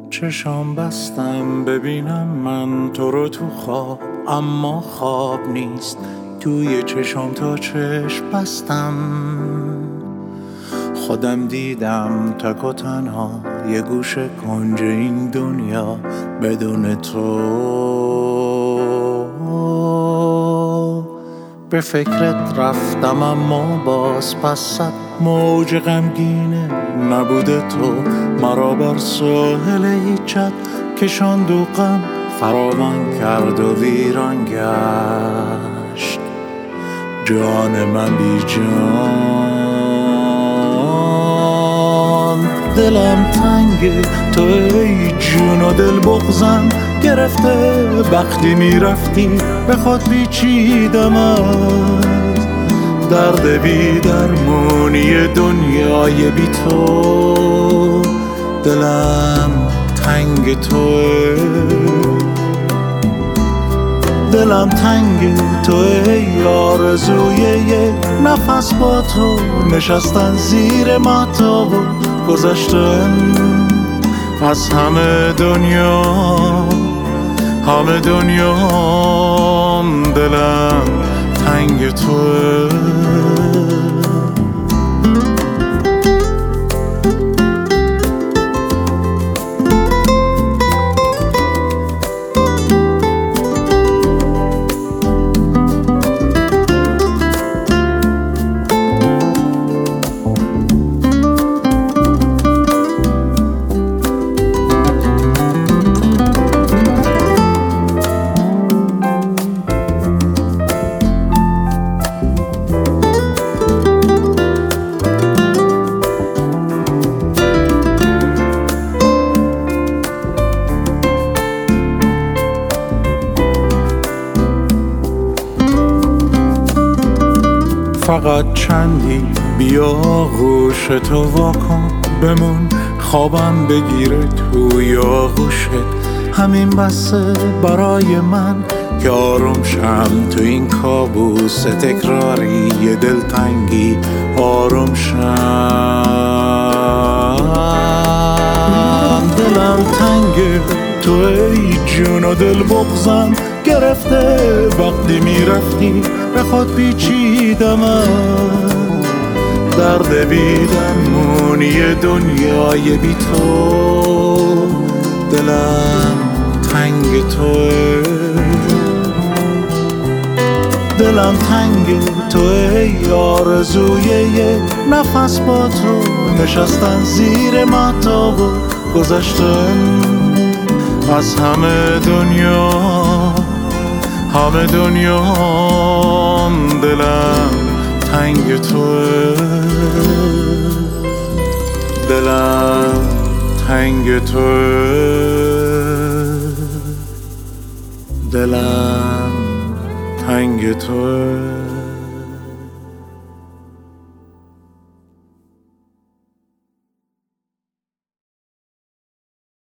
چشام بستم ببینم من تو رو تو خواب، اما خواب نیست توی چشام تا چشم بستم. خودم دیدم تک و تنها یه گوشه کنج این دنیا بدون تو. به فکرت رفتم اما باز پست موج غمگینه نبوده تو مرا بر ساحل هیچت کشاند و غم فراوان کرد و ویران گشت جان من بی جان. دلم تنگه تو ای جون و دل بغزم گرفته وقتی میرفتی به خود پیچیدم از درد بی درمونی دنیای بی تو. دلم تنگ توه، دلم تنگ توه، آرزوی یه نفس با تو نشستن زیر مهتاب و گذشتن از همه دنیا، همه دنیام. دلم تنگ توه. فقط چندی بیا گوش تو واکن بمون خوابم بگیره توی آغوشت. همین بسه برای من که آروم شم تو این کابوس تکراری یه دلتنگی آروم شم. دلم تنگه تو ای جون و دل بغزم گرفته وقتی میرفتی به خود پیچیدم از درد بی درمونی دنیای بی تو. دلم تنگ توه، دلم تنگ توه، آرزوی یه نفس با تو نشستن زیر مهتاب و گذشتن از همه دنیا، همه دنیام. دلم تنگ توه، دلم تنگ توه، دلم تنگ توه.